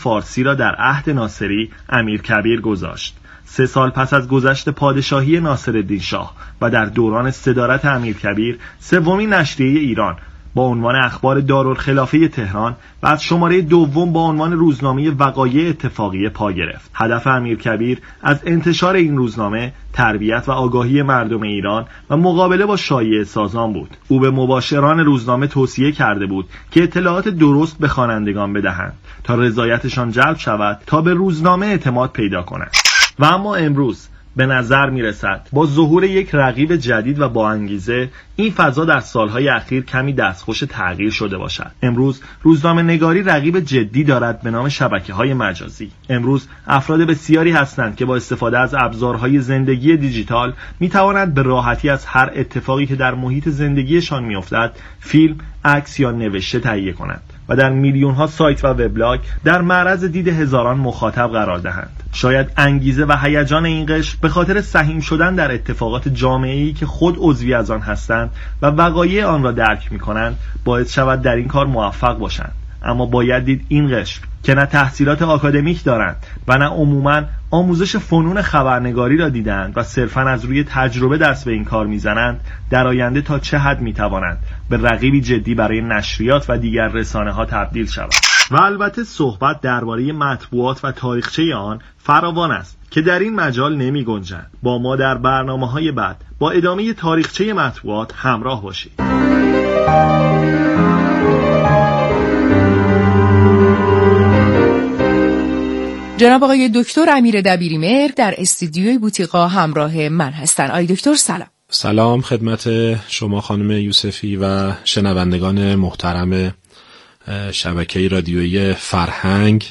فارسی را در عهد ناصری امیرکبیر گذاشت. 3 سال پس از گذشت پادشاهی ناصرالدین شاه و در دوران صدارت امیرکبیر، سومین نشریه ایران با عنوان اخبار دارالخلافه تهران و از شماره دوم با عنوان روزنامه وقایع اتفاقیه پا گرفت. هدف امیرکبیر از انتشار این روزنامه تربیت و آگاهی مردم ایران و مقابله با شایعه سازان بود. او به مباشران روزنامه توصیه کرده بود که اطلاعات درست به خوانندگان بدهند تا رضایتشان جلب شود تا به روزنامه اعتماد پیدا کنند. و اما امروز به نظر می رسد با ظهور یک رقیب جدید و با انگیزه، این فضا در سالهای اخیر کمی دستخوش تغییر شده باشد. امروز روزنامه نگاری رقیب جدی دارد به نام شبکه‌های مجازی. امروز افراد بسیاری هستند که با استفاده از ابزارهای زندگی دیجیتال می توانند به راحتی از هر اتفاقی که در محیط زندگیشان می افتد فیلم، عکس یا نوشته تهیه کنند و در میلیون‌ها سایت و وبلاگ در معرض دید هزاران مخاطب قرار دهند. شاید انگیزه و هیجان این قشر به خاطر سهیم شدن در اتفاقات جامعه‌ای که خود عضوی از آن هستند و وقایع آن را درک می‌کنند باعث شود در این کار موفق باشند. اما باید دید این قشر که نه تحصیلات آکادمیک دارند و نه عموماً آموزش فنون خبرنگاری را دیدند و صرفاً از روی تجربه دست به این کار میزنند، در آینده تا چه حد میتوانند به رقیبی جدی برای نشریات و دیگر رسانه‌ها تبدیل شوند. و البته صحبت درباره مطبوعات و تاریخچه آن فراوان است که در این مجال نمی گنجند. با ما در برنامه‌های بعد با ادامه تاریخچه مطبوعات همراه باشید. جناب آقای دکتر امیر دبیری‌مهر در استودیوی بوتیقا همراه من هستند. آقای دکتر سلام. سلام خدمت شما خانم یوسفی و شنوندگان محترم شبکه رادیویی فرهنگ.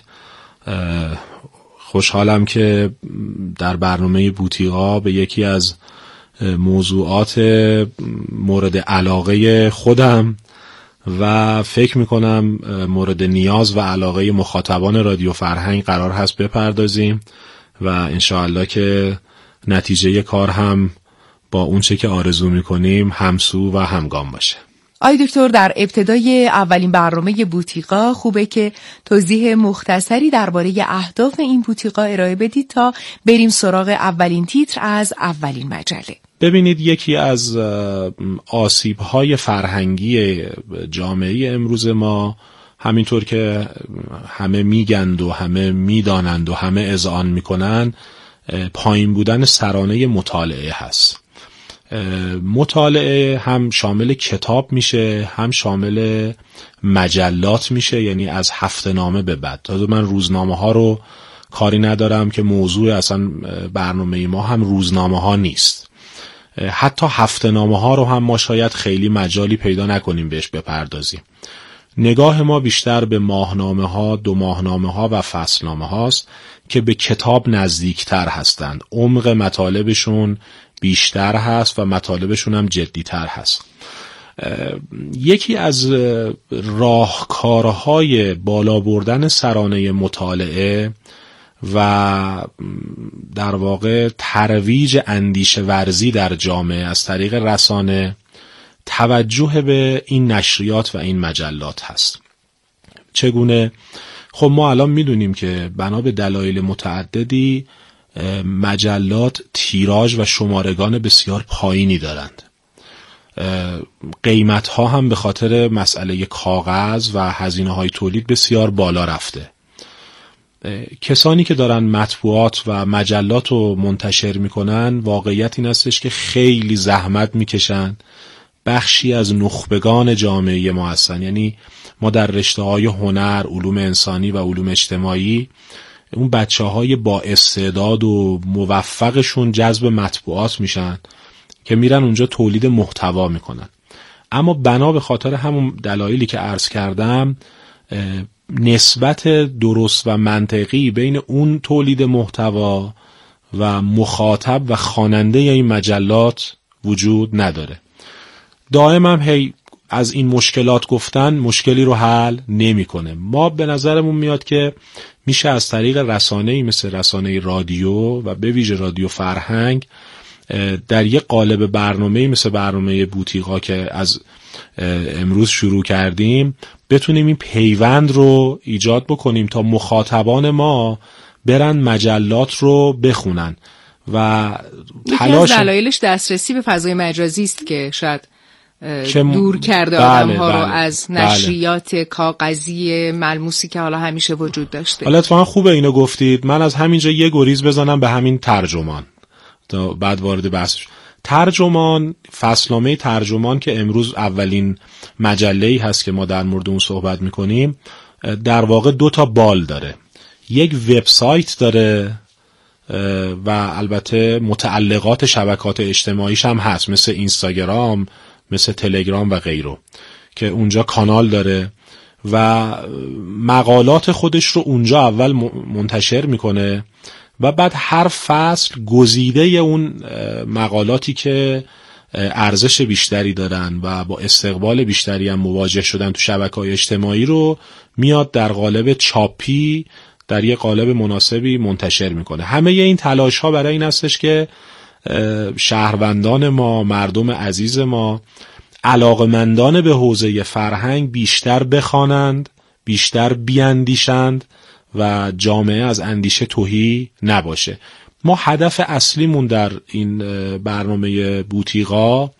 خوشحالم که در برنامه بوتیقا به یکی از موضوعات مورد علاقه خودم و فکر میکنم مورد نیاز و علاقه مخاطبان رادیو فرهنگ قرار هست بپردازیم و انشاءالله که نتیجه کار هم با اون چه که آرزو میکنیم همسو و همگام باشه. آقای دکتر، در ابتدای اولین برنامه بوتیقا خوبه که توضیح مختصری درباره اهداف این بوتیقا ارائه بدید تا بریم سراغ اولین تیتر از اولین مجله. ببینید، یکی از آسیب‌های فرهنگی جامعه امروز ما، همینطور که همه میگند و همه میدانند و همه اذعان میکنن، پایین بودن سرانه مطالعه هست. مطالعه هم شامل کتاب میشه، هم شامل مجلات میشه، یعنی از هفته‌نامه به بعد. تا من روزنامه ها رو کاری ندارم که موضوع اصلا برنامه ما هم روزنامه ها نیست. حتی هفته‌نامه ها رو هم ما شاید خیلی مجالی پیدا نکنیم بهش بپردازیم. نگاه ما بیشتر به ماهنامه ها، 2 ماهنامه ها و فصلنامه هاست که به کتاب نزدیکتر هستند. عمق مطالبشون بیشتر هست و مطالبشون هم جدیتر هست. یکی از راهکارهای بالا بردن سرانه مطالعه و در واقع ترویج اندیشه ورزی در جامعه از طریق رسانه، توجه به این نشریات و این مجلات هست. چگونه؟ خب ما الان میدونیم که بنا به دلایل متعددی مجلات تیراژ و شمارگان بسیار پایینی دارند. قیمت‌ها هم به خاطر مسئله کاغذ و هزینه‌های تولید بسیار بالا رفته. کسانی که دارن مطبوعات و مجلات رو منتشر میکنن، واقعیت این هستش که خیلی زحمت میکشن. بخشی از نخبگان جامعه ما هستن. یعنی ما در رشته‌های هنر، علوم انسانی و علوم اجتماعی، اون بچه‌های با استعداد و موفقشون جذب مطبوعات میشن که میرن اونجا تولید محتوا میکنن. اما بنا به خاطر همون دلایلی که عرض کردم، نسبت درست و منطقی بین اون تولید محتوا و مخاطب و خواننده این مجلات وجود نداره. دائما هی از این مشکلات گفتن مشکلی رو حل نمیکنه. ما به نظرمون میاد که میشه از طریق رسانه‌ای مثل رسانه رادیو و به ویژه رادیو فرهنگ در یک قالب برنامه‌ای مثل برنامه بوتیقا که از امروز شروع کردیم بتونیم این پیوند رو ایجاد بکنیم تا مخاطبان ما برن مجلات رو بخونن و تلاش. یکی از دلایلش دسترسی به فضای مجازی است که شاید دور کرده آدم‌ها رو از نشریات کاغذی ملموسی که حالا همیشه وجود داشته. حالا اتفاقا خوبه اینو گفتید. من از همینجا یه گریز بزنم به همین ترجمان تا بعد وارد بحث. ترجمان، فصلنامه ترجمان که امروز اولین مجله‌ای هست که ما در مورد اون صحبت می‌کنیم، در واقع 2 تا بال داره. یک وبسایت داره و البته متعلقات شبکات اجتماعیش هم هست، مثل اینستاگرام، مثل تلگرام و غیره، که اونجا کانال داره و مقالات خودش رو اونجا اول منتشر میکنه و بعد هر فصل گزیده اون مقالاتی که ارزش بیشتری دارن و با استقبال بیشتری هم مواجه شدن تو شبکه‌های اجتماعی رو میاد در قالب چاپی در یک قالب مناسبی منتشر میکنه. همه این تلاش ها برای این هستش که شهروندان ما، مردم عزیز ما، علاقمندان به حوزه فرهنگ بیشتر بخوانند، بیشتر بیاندیشند و جامعه از اندیشه تهی نباشه. ما هدف اصلیمون در این برنامه بوتیقا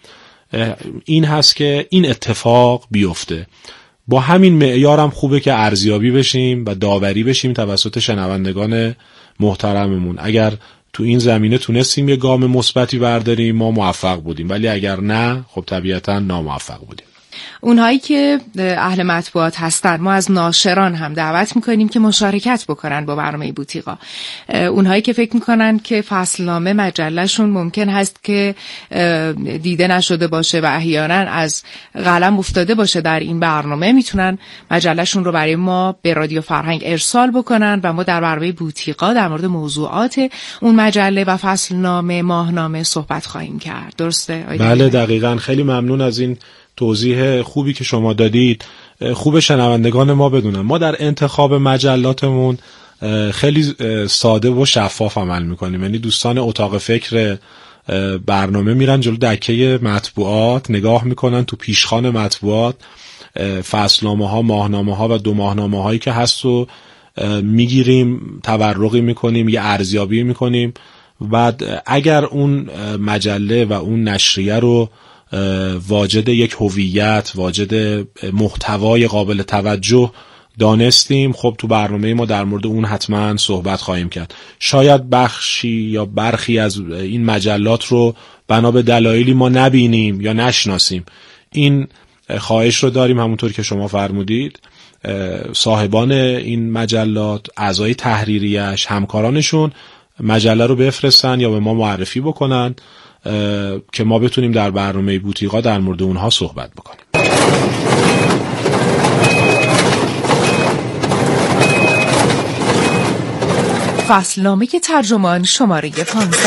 این هست که این اتفاق بیفته. با همین معیارم خوبه که ارزیابی بشیم و داوری بشیم توسط شنوندگان محترممون. اگر تو این زمینه تونستیم یه گام مثبتی برداریم ما موفق بودیم، ولی اگر نه خب طبیعتا ناموفق بودیم. اونهایی که اهل مطبوعات هستن ما از ناشران هم دعوت میکنیم که مشارکت بکنن با برنامه بوتیقا. اونهایی که فکر میکنن که فصلنامه مجلهشون ممکن هست که دیده نشده باشه و احیانا از قلم افتاده باشه در این برنامه، میتونن مجلهشون رو برای ما به رادیو فرهنگ ارسال بکنن و ما در برنامه بوتیقا در مورد موضوعات اون مجله و فصلنامه، ماهنامه صحبت خواهیم کرد. درسته؟ بله دقیقاً. خیلی ممنون از این توضیح خوبی که شما دادید. خوب شنوندگان ما بدونن ما در انتخاب مجلاتمون خیلی ساده و شفاف عمل میکنیم. یعنی دوستان اتاق فکر برنامه میرن جلو دکه مطبوعات، نگاه میکنن تو پیشخوان مطبوعات فصلنامه ها، ماهنامه ها و 2 ماهنامه هایی که هست و میگیریم، تورقی میکنیم، یه ارزیابی میکنیم. بعد اگر اون مجله و اون نشریه رو واجد یک هویت، واجد محتوای قابل توجه دانستیم، خب تو برنامه ما در مورد اون حتما صحبت خواهیم کرد. شاید بخشی یا برخی از این مجلات رو بنا به دلایلی ما نبینیم یا نشناسیم. این خواهش رو داریم همونطور که شما فرمودید صاحبان این مجلات، اعضای تحریریش، همکارانشون مجله رو بفرستن یا به ما معرفی بکنن که ما بتونیم در برنامه بوتیقا در مورد اونها صحبت بکنیم. فصلنامه ترجمان شماره 15.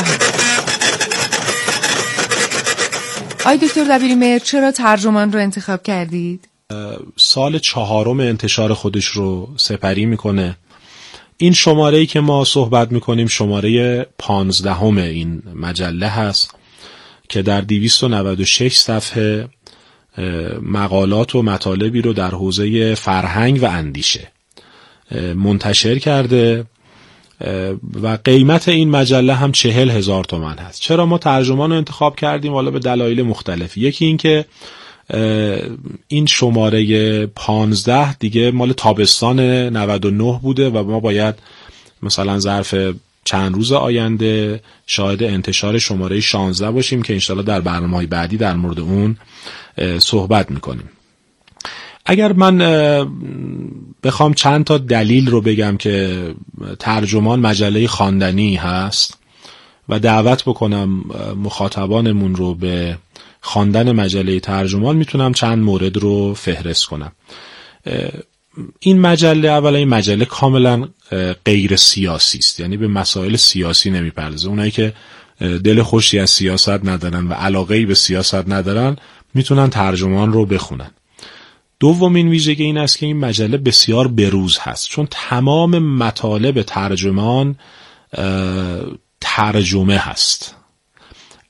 آی دکتر دبیرمهر چرا ترجمان رو انتخاب کردید؟ سال 4 انتشار خودش رو سپری میکنه. این شماره‌ای که ما صحبت میکنیم شماره 15 این مجله هست که در 296 صفحه مقالات و مطالبی رو در حوزه فرهنگ و اندیشه منتشر کرده و قیمت این مجله هم 40,000 تومان هست. چرا ما ترجمان رو انتخاب کردیم؟ حالا به دلایل مختلفی. یکی این که این شماره 15 دیگه مال تابستان 99 بوده و ما باید مثلا ظرف چند روز آینده شاهد انتشار شماره 16 باشیم که انشالله در برنامه‌های بعدی در مورد اون صحبت میکنیم. اگر من بخوام چند تا دلیل رو بگم که ترجمان مجله خواندنی هست و دعوت بکنم مخاطبانمون رو به خواندن مجله ترجمان، میتونم چند مورد رو فهرست کنم. این مجله اولا این مجله کاملا غیر سیاسی است، یعنی به مسائل سیاسی نمیپردازه. اونایی که دل خوشی از سیاست ندارن و علاقه‌ای به سیاست ندارن میتونن ترجمان رو بخونن. دومین ویژگی این است که این مجله بسیار بروز هست، چون تمام مطالب ترجمان ترجمه هست.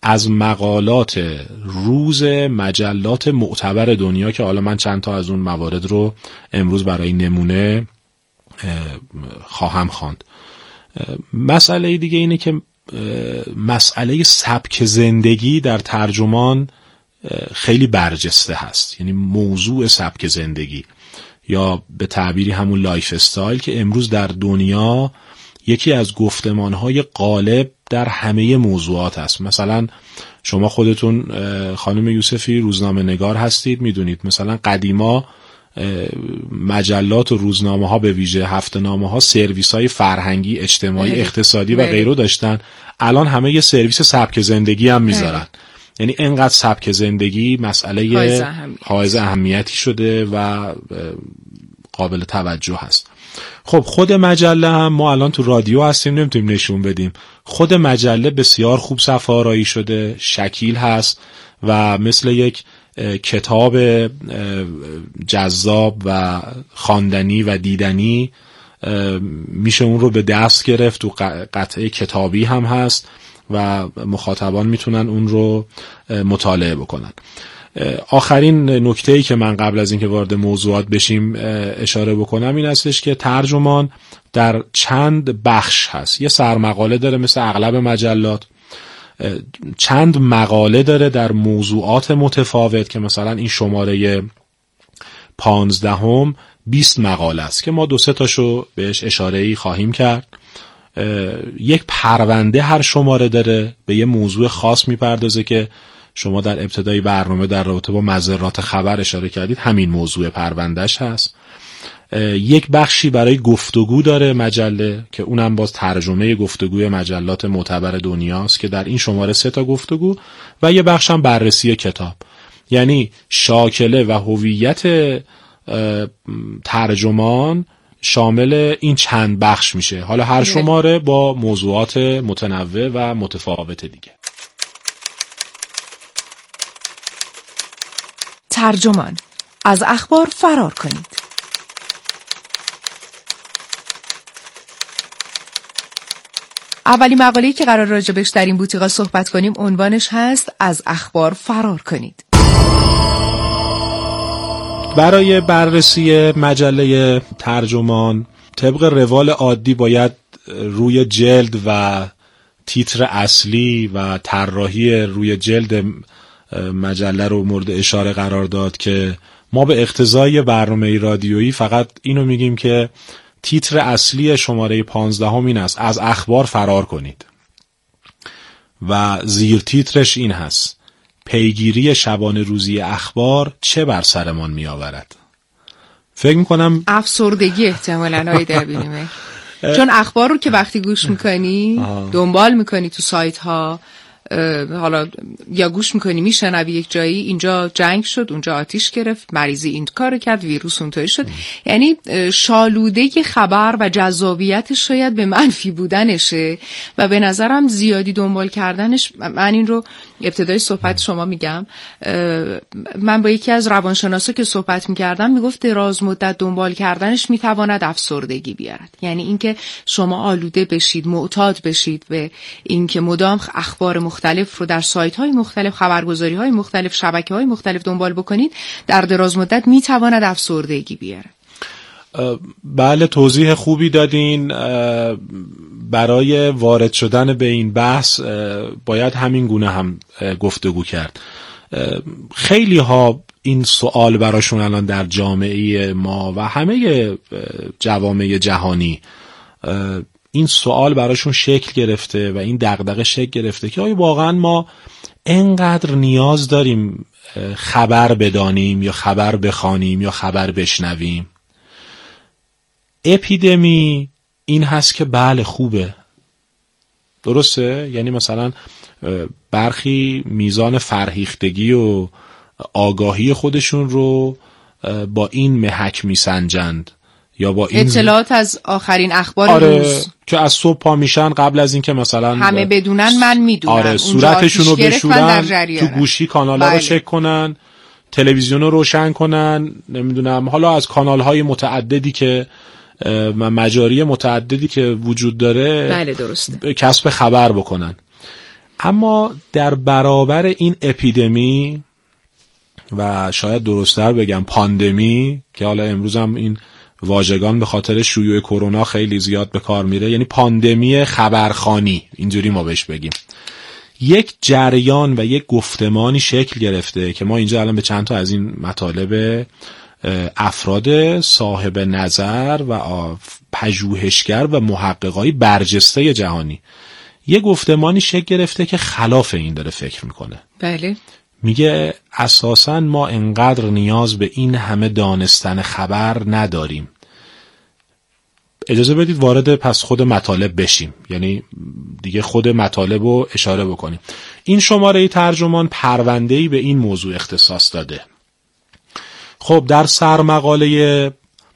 از مقالات روز مجلات معتبر دنیا که حالا من چند تا از اون موارد رو امروز برای نمونه خواهم خواند. مسئله دیگه اینه که مسئله سبک زندگی در ترجمان خیلی برجسته هست، یعنی موضوع سبک زندگی یا به تعبیری همون لایف استایل که امروز در دنیا یکی از گفتمانهای غالب در همه موضوعات هست. مثلا شما خودتون خانم یوسفی روزنامه نگار هستید، میدونید مثلا قدیما مجلات و روزنامه ها به ویژه هفته نامه ها سرویس های فرهنگی، اجتماعی، اقتصادی و غیره داشتن. الان همه یه سرویس سبک زندگی هم میذارن. یعنی انقدر سبک زندگی مسئله حائز اهمیتی شده و قابل توجه هست. خب خود مجله هم، ما الان تو رادیو هستیم نمیتونیم نشون بدیم، خود مجله بسیار خوب صفحه آرایی شده، شکیل هست و مثل یک کتاب جذاب و خواندنی و دیدنی میشه اون رو به دست گرفت و قطعه کتابی هم هست و مخاطبان میتونن اون رو مطالعه بکنن. آخرین نکته‌ای که من قبل از اینکه وارد موضوعات بشیم اشاره بکنم این هستش که ترجمان در چند بخش هست. یه سرمقاله داره مثل اغلب مجلات، چند مقاله داره در موضوعات متفاوت که مثلا این شماره 15 20 مقاله است که ما 2-3 تاشو بهش اشاره‌ای خواهیم کرد. یک پرونده هر شماره داره، به یه موضوع خاص میپردازه که شما در ابتدای برنامه در رابطه با مضرات خبر اشاره کردید، همین موضوع پروندهش هست. یک بخشی برای گفتگو داره مجله که اونم باز ترجمه گفتگوی مجلات معتبر دنیاست که در این شماره 3 تا گفتگو و یه بخش هم بررسی کتاب. یعنی شاکله و هویت ترجمان شامل این چند بخش میشه. حالا هر شماره با موضوعات متنوع و متفاوت دیگه. ترجمان، از اخبار فرار کنید. اولین مقاله‌ای که قرار راجبش در این بوتیقا صحبت کنیم عنوانش هست از اخبار فرار کنید. برای بررسی مجله ترجمان طبق روال عادی باید روی جلد و تیتر اصلی و طراحی روی جلد مجله رو مورد اشاره قرار داد که ما به اقتضای برنامه رادیویی فقط اینو میگیم که تیتر اصلی شماره 15 این است: از اخبار فرار کنید. و زیر تیترش این هست: پیگیری شبانه روزی اخبار چه بر سرمان می آورد؟ فکر میکنم افسردگی احتمالاً های دربینیمه، چون اخبار رو که وقتی گوش میکنی دنبال میکنی تو سایت ها، حالا یا گوش میکنی میشنوی یک جایی اینجا جنگ شد، اونجا آتیش گرفت، مریضی این کارو کرد، ویروس اونطوری شد، یعنی شالوده خبر و جذابیتش شاید به منفی بودنشه و به نظرم زیادی دنبال کردنش. من این رو ابتدای صحبت شما میگم، من با یکی از روانشناسا که صحبت میکردم میگفت دراز مدت دنبال کردنش میتواند افسردگی بیارد. یعنی اینکه شما آلوده بشید، معتاد بشید به اینکه مدام اخبار مختلف رو در سایت‌های مختلف، خبرگزاری‌های مختلف، شبکه‌های مختلف دنبال بکنید، در دراز مدت میتواند افسردگی بیاره. بله، توضیح خوبی دادین. برای وارد شدن به این بحث باید همین گونه هم گفتگو کرد. خیلی ها این سوال براشون الان در جامعه ما و همه جوامع جهانی این سوال براشون شکل گرفته و این دغدغه شکل گرفته که آیا واقعا ما انقدر نیاز داریم خبر بدانیم یا خبر بخوانیم یا خبر بشنویم؟ اپیدمی این هست که بله خوبه، درسته، یعنی مثلا برخی میزان فرهیختگی و آگاهی خودشون رو با این محک میسنجند یا با این اطلاعات از آخرین اخبار روز که از صبح پا میشن قبل از اینکه مثلا همه بدونن من میدونم، صورتشون رو بشورن، تو گوشی کانالا رو چک کنن، تلویزیون رو روشن کنن، نمیدونم حالا از کانال‌های متعددی که مجاری متعددی که وجود داره بله درسته کسب خبر بکنن. اما در برابر این اپیدمی و شاید درست‌تر بگم پاندمی، که حالا امروز هم این واژگان به خاطر شیوع کرونا خیلی زیاد به کار میره، یعنی پاندمی خبرخوانی اینجوری ما بهش بگیم، یک جریان و یک گفتمانی شکل گرفته که ما اینجا الان به چند تا از این مطالب افراد صاحب نظر و پژوهشگر و محققای برجسته جهانی یک گفتمانی شکل گرفته که خلاف این داره فکر میکنه. بله. میگه اساساً ما انقدر نیاز به این همه دانستن خبر نداریم. اجازه بدید وارد پس خود مطالب بشیم، یعنی دیگه خود مطالب رو اشاره بکنیم. این شماره ترجمان پرونده‌ای به این موضوع اختصاص داده. خب در سرمقاله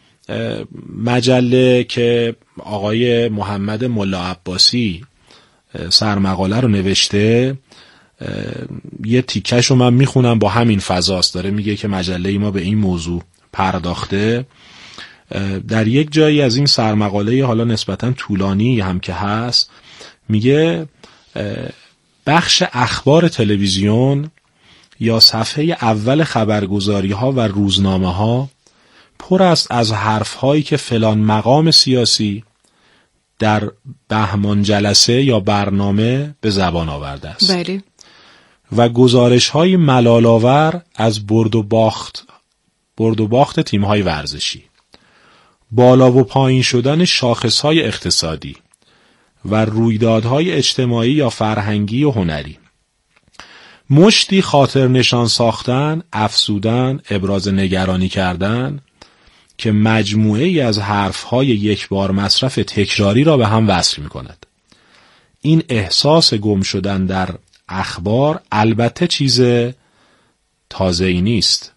مجله که آقای محمد ملا عباسی سرمقاله رو نوشته، یه تیکش رو من میخونم، با همین فضاست، داره میگه که مجله ما به این موضوع پرداخته. در یک جایی از این سرمقاله، حالا نسبتا طولانی هم که هست، میگه بخش اخبار تلویزیون یا صفحه اول خبرگزاری ها و روزنامه ها پر است از حرف هایی که فلان مقام سیاسی در بهمان جلسه یا برنامه به زبان آورده است. بله. و گزارش های ملال‌آور از برد و باخت تیم های ورزشی، بالا و پایین شدن شاخص های اقتصادی و رویدادهای اجتماعی یا فرهنگی و هنری، مشتی خاطر نشان ساختن، افسودن، ابراز نگرانی کردن که مجموعه ای از حرفهای یک بار مصرف تکراری را به هم وصل می کند. این احساس گم شدن در اخبار البته چیز تازه‌ای نیست.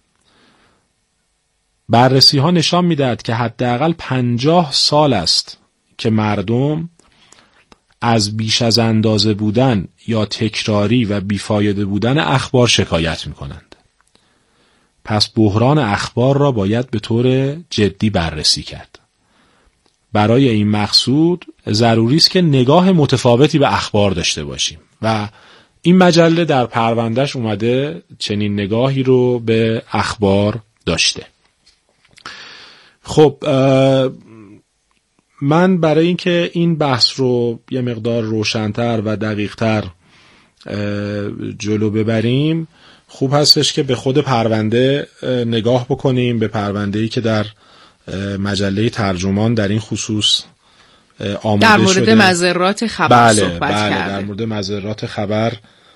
بررسی ها نشان می دهد که حداقل 50 سال است که مردم از بیش از اندازه بودن یا تکراری و بیفایده بودن اخبار شکایت می کنند. پس بحران اخبار را باید به طور جدی بررسی کرد. برای این مقصود ضروری است که نگاه متفاوتی به اخبار داشته باشیم و این مجله در پروندهش اومده چنین نگاهی رو به اخبار داشته. خب من برای اینکه این بحث رو یه مقدار روشن‌تر و دقیق‌تر جلو ببریم، خوب هستش که به خود پرونده نگاه بکنیم، به پرونده‌ای که در مجله ترجمان در این خصوص آماده در مورد شده. مضرات خبر صحبت کرده. در مورد مضرات خبر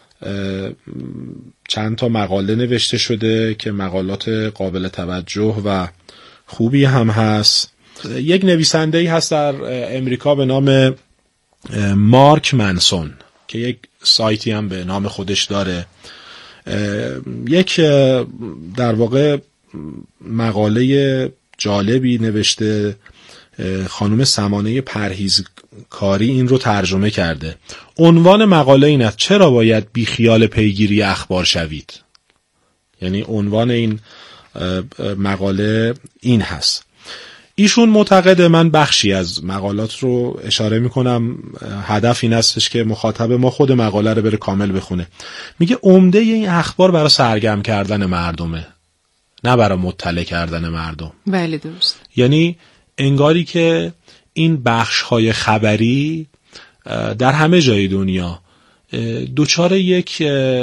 چند تا مقاله نوشته شده که مقالات قابل توجه و خوبی هم هست. یک نویسنده‌ای هست در امریکا به نام مارک منسون که یک سایتی هم به نام خودش داره. یک در واقع مقاله جالبی نوشته، خانم سمانه پرهیزکاری این رو ترجمه کرده. عنوان مقاله این است: چرا باید بیخیال پیگیری اخبار شوید؟ یعنی عنوان این مقاله این هست. ایشون معتقده، من بخشی از مقالات رو اشاره میکنم، هدف این هستش که مخاطب ما خود مقاله رو بره کامل بخونه. میگه عمده این اخبار برای سرگرم کردن مردمه، نه برای مطلع کردن مردم. بله درست. یعنی انگاری که این بخش‌های خبری در همه جای دنیا دوچار یک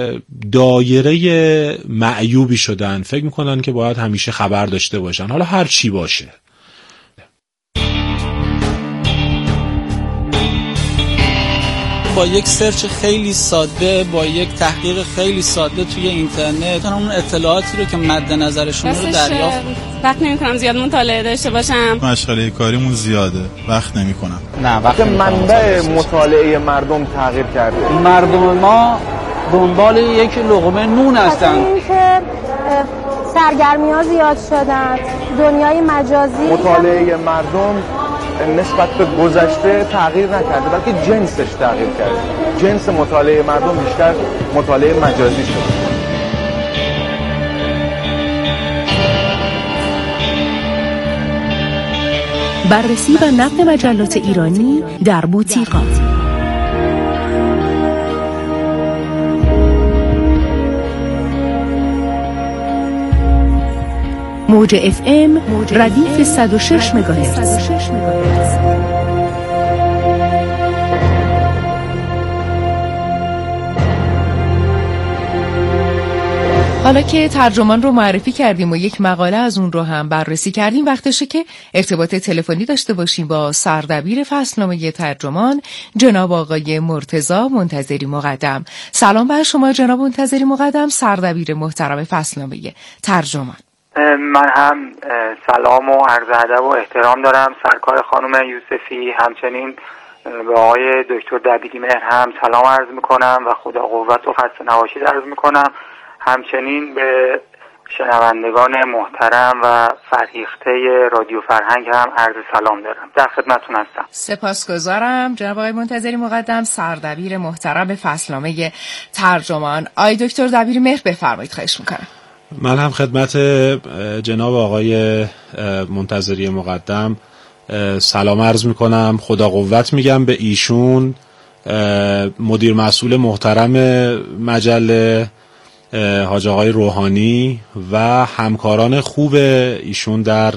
دایره معیوبی شدن، فکر میکنن که باید همیشه خبر داشته باشن، حالا هر چی باشه. با یک سرچ خیلی ساده، با یک تحقیق خیلی ساده توی اینترنت اون اطلاعاتی رو که مد نظرشون رو دریافت. وقت نمی‌کنم زیاد مطالعه داشته باشم. مشغله کاریمون زیاده، وقت نمی‌کنم. نه، وقت منبع مطالعه مردم تغییر کرده. مردم ما دنبال یک لقمه نون هستن. سرگرمی‌ها زیاد شدن، دنیای مجازی. مطالعه مردم نسبت به گذشته تغییر نکرده، بلکه جنسش تغییر کرده. جنس مطالعه مردم بیشتر مطالعه مجازی شده. بررسی و نقد مجلات ایرانی در بوتیقا. موج FM ردیف 106 مگاهرتز. حالا که ترجمان رو معرفی کردیم و یک مقاله از اون رو هم بررسی کردیم، وقتشه که ارتباط تلفنی داشته باشیم با سردبیر فصلنامه ترجمان جناب آقای مرتضی منتظری مقدم. سلام بر شما جناب منتظری مقدم، سردبیر محترم فصلنامه ترجمان. من هم سلام و عرض ادب و احترام دارم سرکار خانم یوسفی، همچنین به آقای دکتر دبیری مهر هم سلام عرض میکنم و خدا قوت و خسته نباشید عرض میکنم. همچنین به شنوندگان محترم و فرهیخته رادیو فرهنگ هم عرض سلام دارم. در خدمتتون هستم. سپاسگزارم جناب آقای منتظری مقدم، سردبیر محترم فصلنامه ترجمان. آقای دکتر دبیری مهر بفرمایید، خواهش میکنم. من هم خدمت جناب آقای منتظری مقدم سلام عرض میکنم، خدا قوت میگم به ایشون، مدیر مسئول محترم مجله حاج آقای روحانی و همکاران خوب ایشون در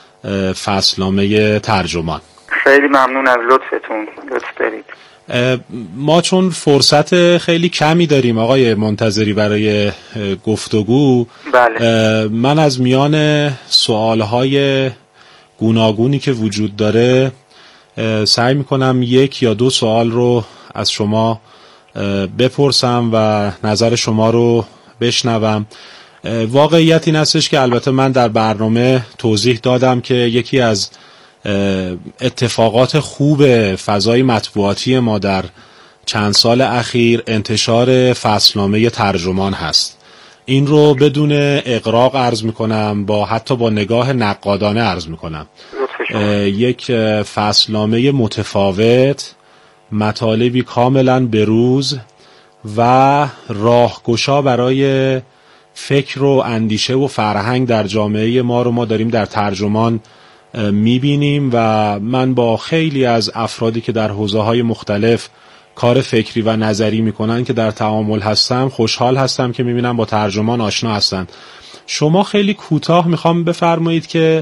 فصلنامه ترجمان. خیلی ممنون از لطفتون، لطف دارید. ما چون فرصت خیلی کمی داریم آقای منتظری برای گفتگو، بله. من از میان سوالهای گوناگونی که وجود داره سعی میکنم یک یا دو سوال رو از شما بپرسم و نظر شما رو بشنوم. واقعیت این هستش که البته من در برنامه توضیح دادم که یکی از اتفاقات خوب فضای مطبوعاتی ما در چند سال اخیر انتشار فصلنامه ترجمان هست. این رو بدون اغراق عرض میکنم، حتی با نگاه نقادانه عرض میکنم. یک فصلنامه متفاوت، مطالبی کاملا بروز و راهگشا برای فکر و اندیشه و فرهنگ در جامعه ما رو ما داریم در ترجمان میبینیم و من با خیلی از افرادی که در حوزه‌های مختلف کار فکری و نظری میکنن که در تعامل هستم خوشحال هستم که میبینم با ترجمان آشنا هستن. شما خیلی کوتاه میخوام بفرمایید که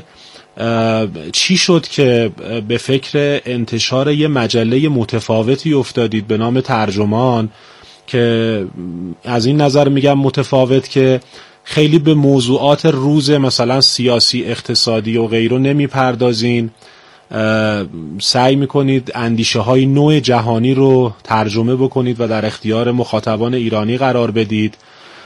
چی شد که به فکر انتشار یه مجله متفاوتی افتادید به نام ترجمان، که از این نظر میگم متفاوت که خیلی به موضوعات روز مثلا سیاسی، اقتصادی و غیره نمیپردازین، سعی میکنید اندیشه های نوع جهانی رو ترجمه بکنید و در اختیار مخاطبان ایرانی قرار بدید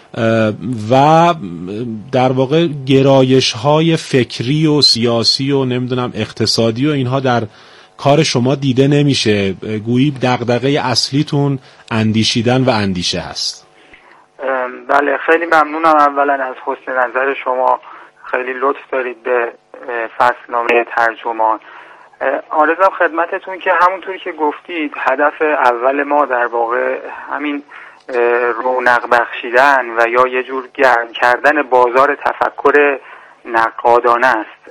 و در واقع گرایش های فکری و سیاسی و نمیدونم اقتصادی و اینها در کار شما دیده نمیشه، گویی دغدغه اصلیتون اندیشیدن و اندیشه هست. بله، خیلی ممنونم اولا از حسن نظر شما، خیلی لطف دارید به فصلنامه ترجمان. عرضم خدمتتون که همونطوری که گفتید هدف اول ما در واقع همین رونق بخشیدن و یا یه جور گرم کردن بازار تفکر نقادانه است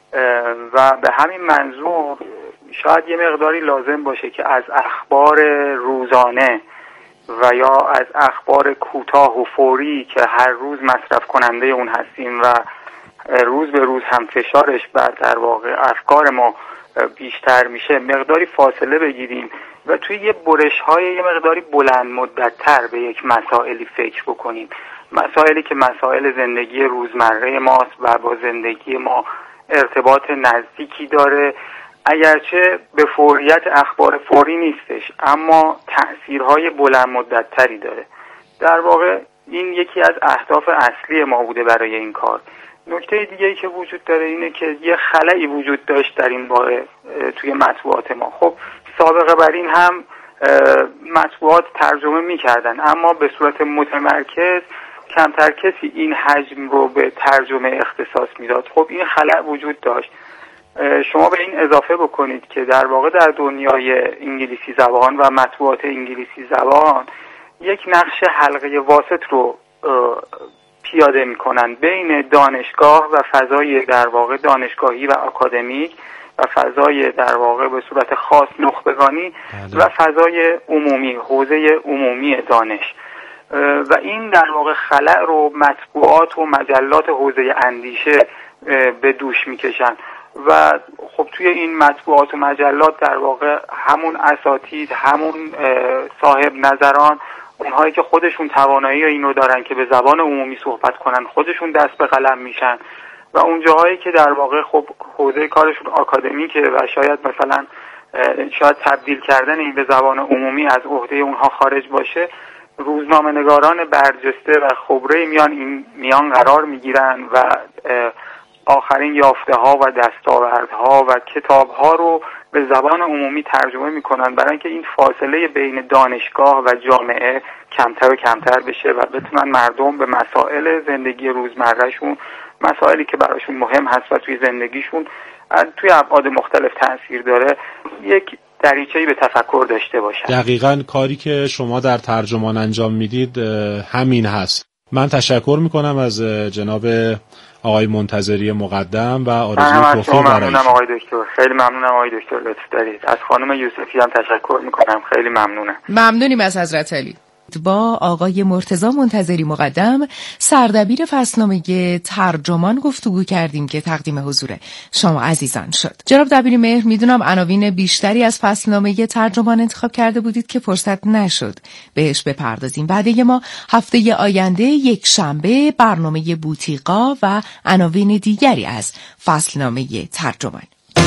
و به همین منظور شاید یه مقداری لازم باشه که از اخبار روزانه و یا از اخبار کوتاه و فوری که هر روز مصرف کننده اون هستیم و روز به روز هم فشارش بر در واقع افکار ما بیشتر میشه مقداری فاصله بگیریم و توی یه برش‌های یه مقداری بلند مدت‌تر به یک مسائلی فکر بکنیم، مسائلی که مسائل زندگی روزمره ماست و با زندگی ما ارتباط نزدیکی داره، اگرچه به فوریت اخبار فوری نیستش اما تأثیرهای بلند مدت‌تری داره. در واقع این یکی از اهداف اصلی ما بوده برای این کار. نکته دیگه‌ای که وجود داره اینه که یه خلایی وجود داشت در این باره توی مطبوعات ما. خب سابقه بر این هم مطبوعات ترجمه می‌کردن اما به صورت متمرکز، کمتر کسی این حجم رو به ترجمه اختصاص میداد. خب این خلأ وجود داشت. شما به این اضافه بکنید که در واقع در دنیای انگلیسی زبان و مطبوعات انگلیسی زبان یک نقش حلقه واسط رو پیاده میکنن بین دانشگاه و فضای در واقع دانشگاهی و آکادمیک و فضای در واقع به صورت خاص نخبگانی و فضای عمومی، حوزه عمومی دانش. و این در واقع خلأ رو مطبوعات و مجلات حوزه اندیشه به دوش میکشن و خب توی این مطبوعات و مجلات در واقع همون اساتید، همون صاحب نظران، اونهایی که خودشون توانایی اینو دارن که به زبان عمومی صحبت کنن، خودشون دست به قلم میشن و اون جاهایی که در واقع خب حوزه کارشون آکادمیکه و شاید مثلا تبدیل کردن این به زبان عمومی از عهده اونها خارج باشه، روزنامه‌نگاران برجسته و خبره میان قرار میگیرن و آخرین یافته ها و دستاوردها و کتاب ها رو به زبان عمومی ترجمه میکنن برای اینکه این فاصله بین دانشگاه و جامعه کمتر و کمتر بشه و بتونن مردم به مسائل زندگی روزمرهشون، مسائلی که براشون مهم هست و توی زندگیشون توی ابعاد مختلف تاثیر داره، یک دریچه‌ای به تفکر داشته باشن. دقیقاً کاری که شما در ترجمان انجام میدید همین هست. من تشکر میکنم از جناب آقای منتظری مقدم و آرزوی توفیق برای ممنونم آقای دکتر، خیلی ممنونم آقای دکتر، لطف دارید. از خانم یوسفی هم تشکر میکنم، خیلی ممنونم. ممنونیم از حضرت علی. با آقای مرتضی منتظری مقدم سردبیر فصلنامه ترجمان گفتگو کردیم که تقدیم حضور شما عزیزان شد. جناب دبیر مهر، میدونم عناوین بیشتری از فصلنامه ترجمان انتخاب کرده بودید که فرصت نشد بهش بپردازیم. بعد ما هفته آینده یک شنبه برنامه بوتیقا و عناوین دیگری از فصلنامه ترجمان.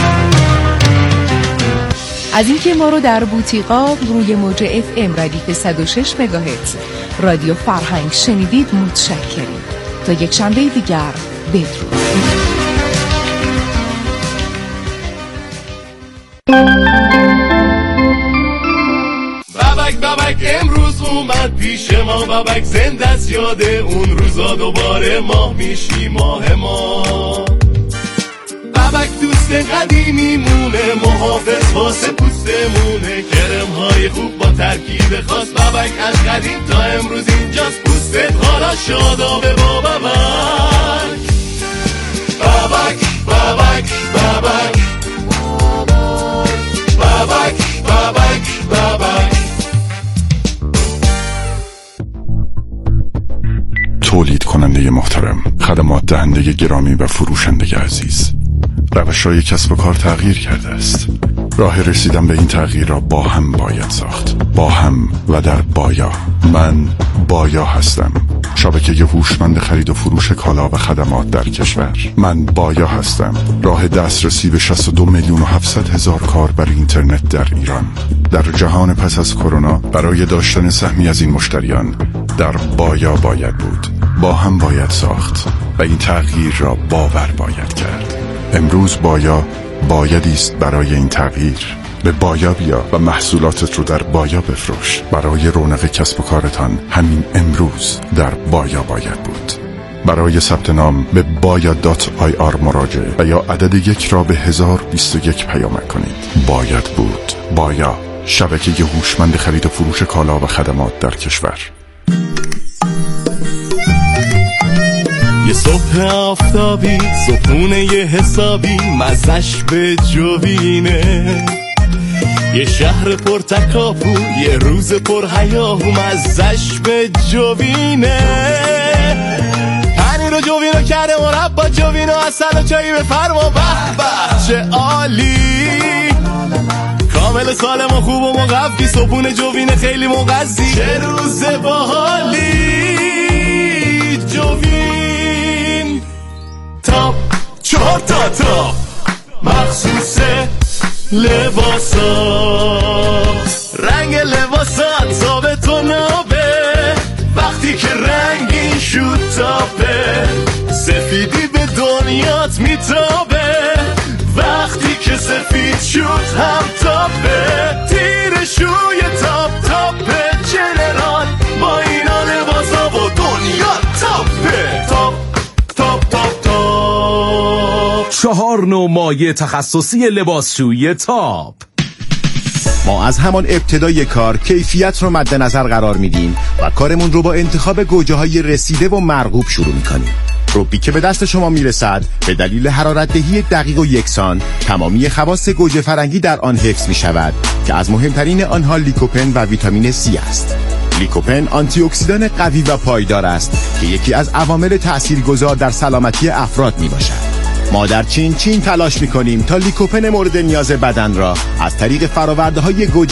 از اینکه ما رو در بوتیقا روی موج FM ردیف 106 مگاهرتز رادیو فرهنگ شنیدید متشکریم. تا یک شنبه دیگر بدرود. بابک امروز اومد پیش ما، بابک زنده است یاد اون روزا، دوباره ماه میشی ماه ما. بابک دوست قدیمی مونه، محافظ واسه پوستمونه، کرم‌های خوب با ترکیب خاص. بابک از قدیم تا امروز اینجاست، پوستت حالا شادابه با بابک. بابک بابک بابک بابک بابک بابک. تولید کننده محترم، خدمات دهنده گرامی و فروشنده عزیز، روش‌های کسب و کار تغییر کرده است. راه رسیدن به این تغییر را با هم باید ساخت، با هم و در بایا. من بایا هستم، شبکه هوشمند خرید و فروش کالا و خدمات در کشور. من بایا هستم، راه دسترسی به 62,700,000 کاربر اینترنت در ایران. در جهان پس از کرونا برای داشتن سهمی از این مشتریان در بایا باید بود، با هم باید ساخت و این تغییر را باور باید کرد. امروز بایا بایدی است برای این تغییر. به بایا بیا و محصولاتت رو در بایا بفروش. برای رونق کسب و کارتان همین امروز در بایا باید بود. برای ثبت نام به baya.ir مراجعه و یا عدد 1 را به 1021 پیامک کنید. باید بود. بایا، شبکه هوشمند خرید و فروش کالا و خدمات در کشور. یه صبح آفتابی، صبحونه یه حسابی، مزش به جوینه. یه شهر پر تکاپو، یه روز پر هیاهو، مزش به جوینه. پنیر و جوینو کرده مربا، جوینو اصل و چایی بفرما، به به چه عالی. کامل سالم و خوب و مقوی، صبحونه جوینه خیلی مغذی، چه روز باحالی. جوین تاپ 4 تا تاپ مخصوص لباسات، رنگ لباسات ثابت و نابه، وقتی که رنگین شد تاپه، سفیدی به دنیات میتابه، وقتی که سفید شد هم تاپه، تیرشوی تاپ تاپه، جنرال با اینا لباسا و دنیا تاپه. تاپ تاپ تاپ تاپ 4 نوع مایع تخصصی لباسشویی تاپ. ما از همان ابتدای کار کیفیت رو مد نظر قرار میدیم و کارمون رو با انتخاب گوجه‌های رسیده و مرغوب شروع میکنیم. روبی که به دست شما میرسد به دلیل حرارت‌دهی دقیق و یکسان تمامی خواص گوجه فرنگی در آن حفظ میشود که از مهمترین آنها لیکوپن و ویتامین C است. لیکوپن آنتی اکسیدان قوی و پایدار است که یکی از عوامل تاثیرگذار در سلامتی افراد میباشد. ما در چین تلاش می‌کنیم تا لیکوپن مورد نیاز بدن را از طریق فرآورده‌های